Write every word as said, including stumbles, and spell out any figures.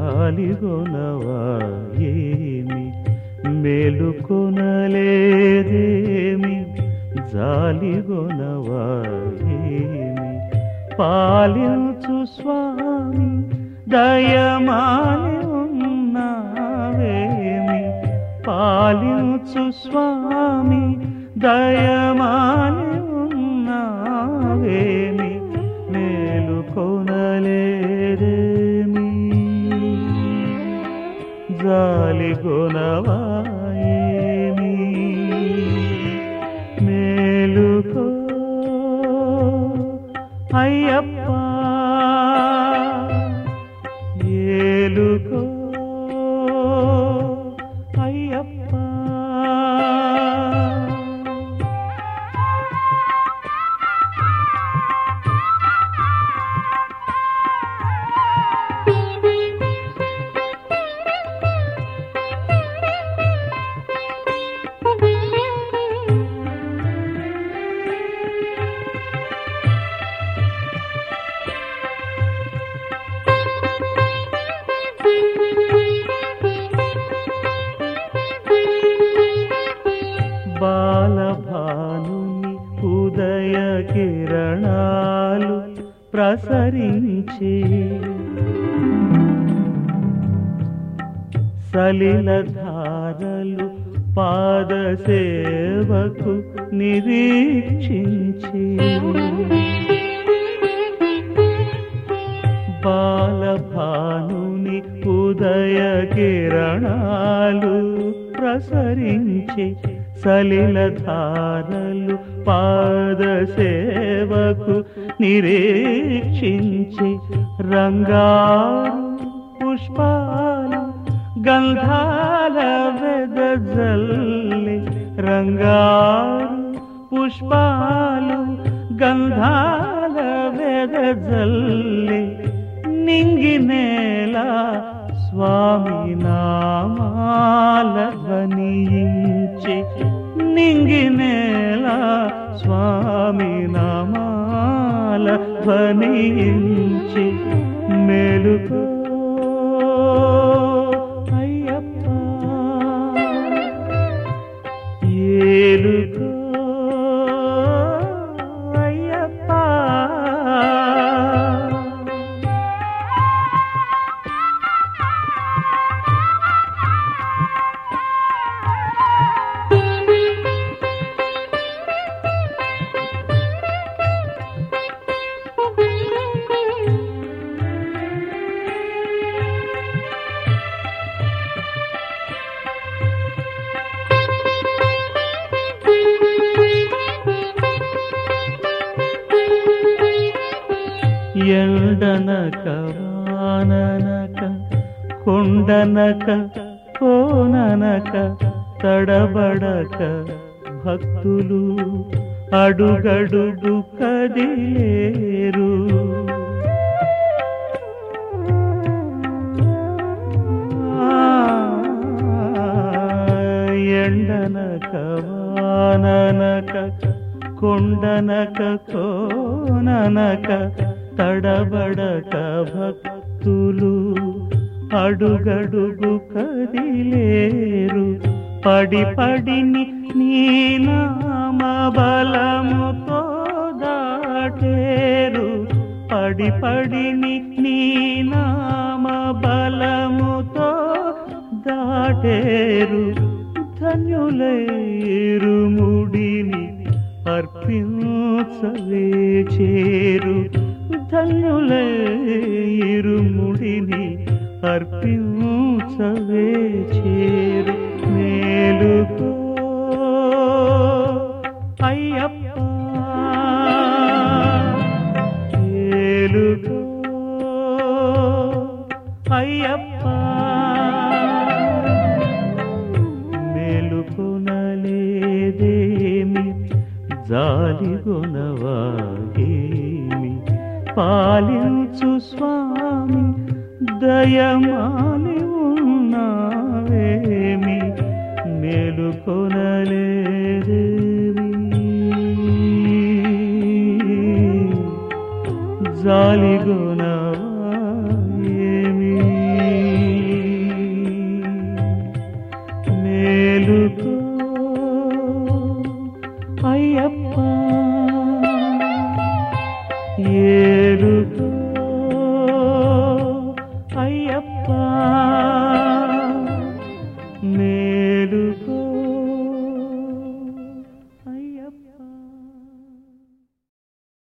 జాలిగొనవా ఏమి మేలుకొనలేదేమి జాలిగొనవా ఏమి పాలించు స్వామి దయమాలి ఉన్నావేమి పాలించు స్వామి దయమాలి ఉన్నావేమి మేలుకొనలేదేమి జాలిగొనవా ఏమి మేలుకో అయ్యప్ప ఏలుకో అయ్యప్ప బాలభానుని ఉదయ కిరణాలు ప్రసరించి సలిలధారలు పాదసేవకు నిరీక్షించి బాలభానుని ఉదయ కిరణాలు ప్రసరించి సలిలధారలు పాదసేవకు నిరీక్షించి రంగారు పుష్పాలు గంధాల వెదజల్లి రంగారు పుష్పాలు గంధాల వెదజల్లి నింగినేల స్వామి నామాల ధ్వనించి నింగినేల స్వామి నామాల ధ్వనించి మేలుకో అయ్యప్ప ఏలుకో అయ్యప్ప ఎండనక వాననక కొండనక కోననక తడబడక భక్తులు అడుగడుగు కదిలేరు ఎండనక వాననక కొండనక కోననక తడబడక భక్తులు అడుగడుగు కదిలేరు పడి పడిని నీ నామ బలముతో దాటేరు పడి పడిని నీ నామ బలముతో దాటేరు ధన్యులైరు ముడిని అర్పించవే చేరు ధన్యులైరు ముడిని అర్పించవే చేరు మేలుకో అయ్యప్ప మేలుకో అయ్యప్ప మేలుకొనలేదేమి జాలిగొనవా ఏమి పాలించు స్వామి దయమాలి ఉన్నావేమి మేలుకొనలేదేమి జాలిగొనవా ఏమి ఏలుతూ